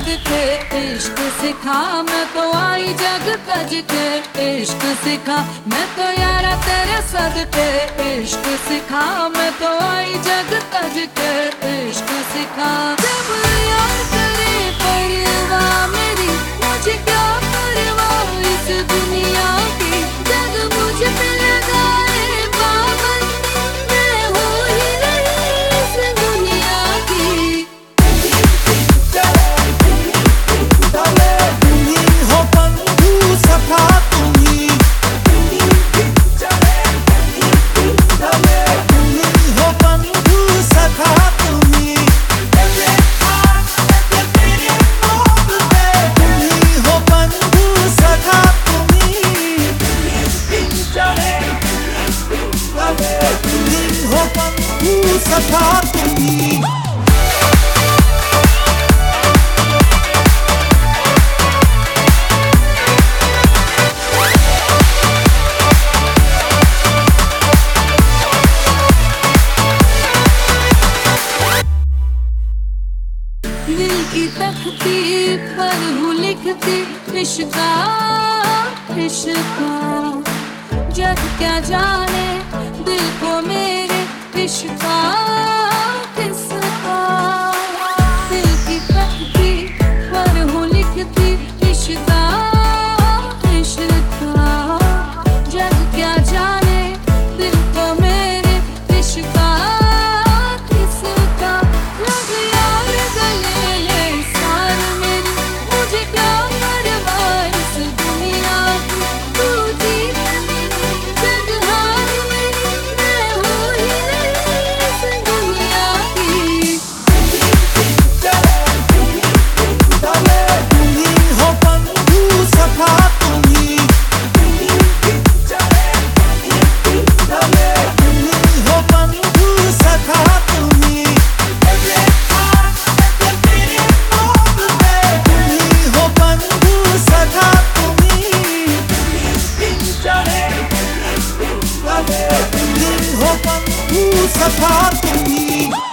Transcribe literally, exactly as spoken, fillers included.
सदके इश्क सिखा, मैं तो आई जग तज के इश्क सिखा, मैं तो यारा तेरे सदके इश्क सिखा, मैं तो आई जग तज के इश्क सिखा। जब यार करे परवाह मेरी, मुझे क्या परवाह इस दुनिया की, जग मुझ पे लगाए पाबंदी, मैं हो ही नहीं इस दुनिया की। तुम्ही हो बंधु सखा तुम्ही, तुम्ही हो बंधु सखा तुम्ही, तुम्ही हो बंधु सखा तुम्ही, तुम्ही हो बंधु सखा तुम्ही। दिल की तख्ती पर हूँ लिखती इश्का इश्का, जग क्या जाने दिल को मेरे इश्का किसका। दिल की तख्ती पर हूँ लिखती इश्का इश्का, जग क्या जाने दिल को मेरे इश्का किसका। लग यार गले ले सार मेरी, मुझे क्या परवाह इस दुनिया की, तू जीत मेरी जग हार मेरी, मैं हो ही नहीं इस दुनिया की। तुम्ही हो बंधु सखा तुम्ही, तुम्ही हो बंधु सखा तुम्ही, तुम्ही हो बंधु सखा तुम्ही, तुम्ही हो बंधु सखा तुम्ही।